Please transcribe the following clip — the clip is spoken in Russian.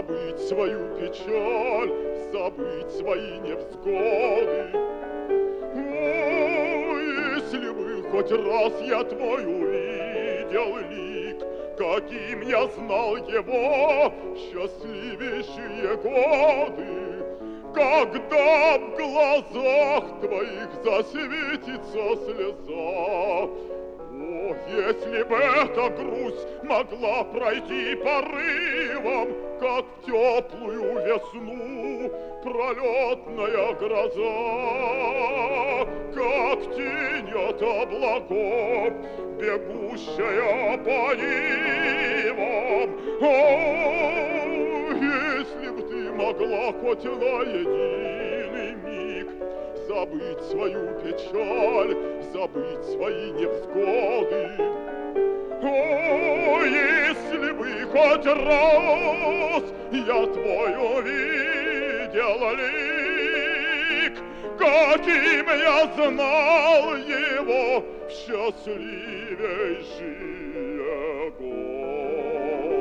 забыть свою печаль, забыть свои невзгоды. О, если бы хоть раз я твой увидел лик, каким я знал его счастливейшие годы, когда в глазах твоих засветится слеза. О, если бы эта грусть могла пройти порывом, как в теплую весну пролетная гроза, как тень от облаков, бегущая по нивам. О, если б ты могла хоть на единый миг забыть свою печаль, забыть свои невзгоды. О, если бы хоть раз я твой увидел лик, каким я знал его в счастливейшие годы.